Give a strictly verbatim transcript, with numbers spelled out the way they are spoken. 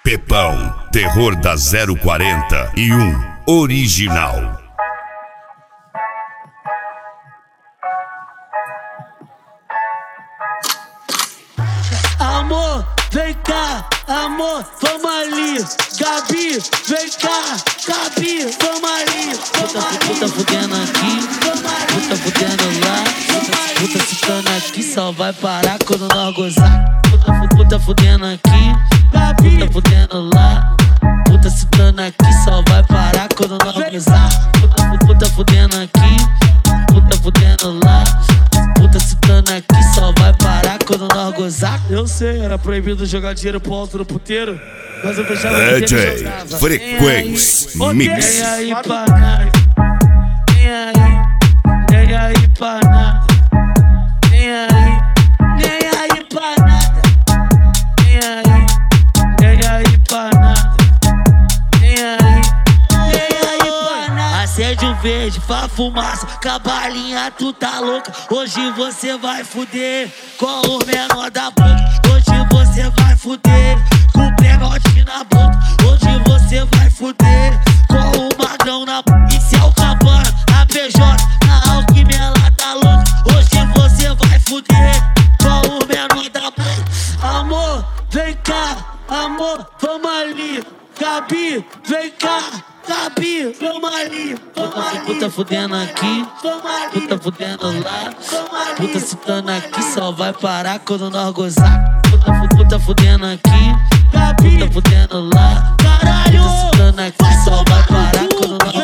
Pepão, terror da zero quarenta e um, original. Amor, vem cá, amor, vamos ali. Gabi, vem cá, Gabi, vamos ali. Puta, puta fudendo aqui, puta fudendo lá. Puta, puta citando aqui, só vai parar quando nós gozar. Puta, puta fudendo aqui, puta fudendo lá. Puta citando aqui, só vai parar quando nós gozar. Puta, puta fudendo aqui, puta fudendo lá. Puta citando aqui, só vai parar quando nós gozar. Eu sei, era proibido jogar dinheiro pro alto do puteiro, mas eu deixava D J Frequência Mix. Nem aí pra nada, nem aí, nem aí pra nada, nem aí, nem aí pra nada, nem aí, nem aí pra nada, nem aí, nem aí pra nada. Acende o verde, faz fumaça, cabalinha, tu tá louca. Hoje você vai fuder com o menor da boca. Hoje você vai fuder com o pegote na boca. Hoje você vai fuder com o magrão na boca. Isso é o Cabana, a P J, a Alquimia, ela tá louca. Hoje você vai fuder com o menor da boca. Amor, vem cá, amor, vamos ali. Gabi, vem cá, Gabi, vamos ali. Puta, puta fudendo aqui, puta fudendo lá. Puta citando aqui, só vai parar quando nós gozar. Puta, puta fudendo aqui, puta fudendo lá. Puta citando aqui, só vai parar quando nós